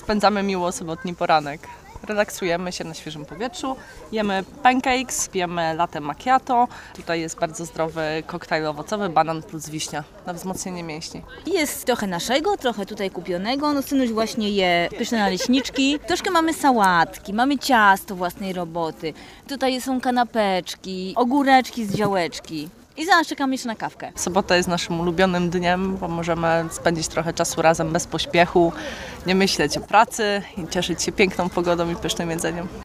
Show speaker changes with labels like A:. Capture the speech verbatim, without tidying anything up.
A: spędzamy miło sobotni poranek. Relaksujemy się na świeżym powietrzu, jemy pancakes, pijemy latte macchiato. Tutaj jest bardzo zdrowy koktajl owocowy, banan plus wiśnia na wzmocnienie mięśni.
B: Jest trochę naszego, trochę tutaj kupionego. No synuś właśnie je pyszne naleśniczki. Troszkę mamy sałatki, mamy ciasto własnej roboty. Tutaj są kanapeczki, ogóreczki z działeczki. I zaraz czekamy jeszcze na kawkę.
A: Sobota jest naszym ulubionym dniem, bo możemy spędzić trochę czasu razem bez pośpiechu, nie myśleć o pracy i cieszyć się piękną pogodą i pysznym jedzeniem.